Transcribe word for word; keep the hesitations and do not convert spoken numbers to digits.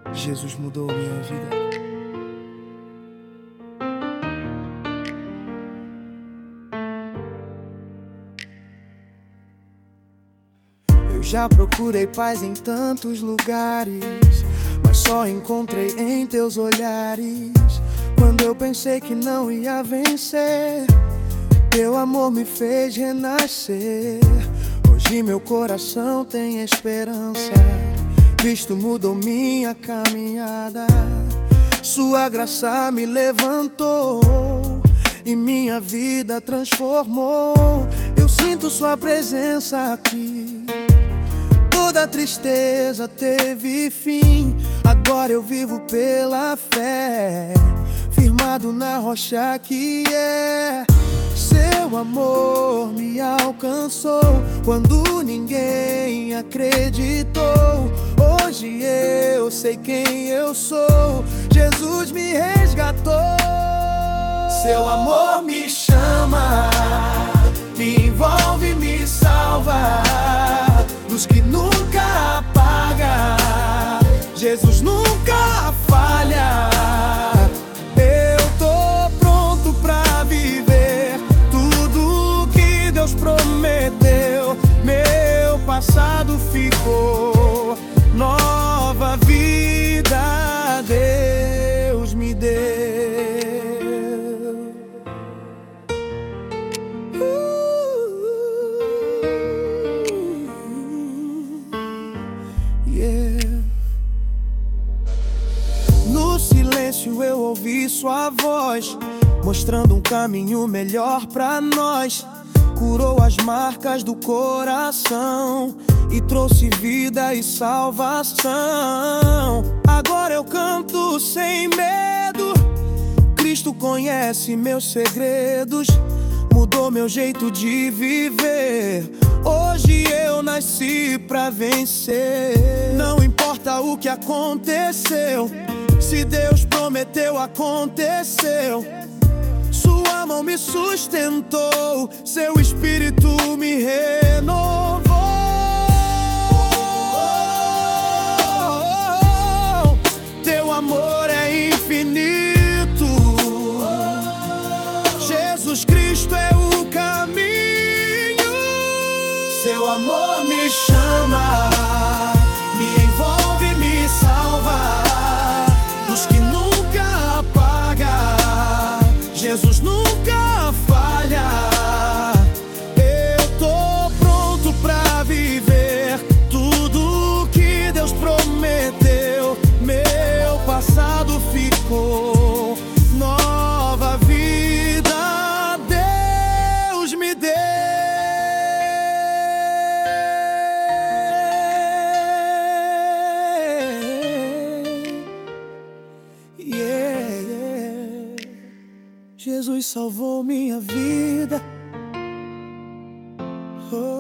Jesus mudou minha vida. Eu já procurei paz em tantos lugares, mas só encontrei em teus olhares. Quando eu pensei que não ia vencer, teu amor me fez renascer. Hoje meu coração tem esperança, Cristo mudou minha caminhada. Sua graça me levantou e minha vida transformou. Eu sinto sua presença aqui, toda tristeza teve fim. Agora eu vivo pela fé, firmado na rocha que é. Seu amor me alcançou quando ninguém acreditou. Hoje eu sei quem eu sou, Jesus me resgatou. Seu amor me chama, me envolve, me salva, luz que nunca apaga, Jesus nunca falha. Eu tô pronto pra viver tudo que Deus prometeu. Meu passado ficou, nova vida Deus me deu. No silêncio eu ouvi sua voz, mostrando um caminho melhor pra nós. Curou as marcas do coração e trouxe vida e salvação. Agora eu canto sem medo, Cristo conhece meus segredos, mudou meu jeito de viver. Hoje eu nasci pra vencer. Não importa o que aconteceu, se Deus prometeu, aconteceu. Sua mão me sustentou, seu espírito me renovou. Teu amor é infinito, Jesus Cristo é o caminho. Seu amor me chama, me envolve, me salva, luz que nunca apaga, Jesus nunca falha. Eu tô pronto pra viver tudo que Deus prometeu. Meu passado ficou, nova vida Deus me deu. Yeah, yeah. Jesus salvou minha vida. Oh.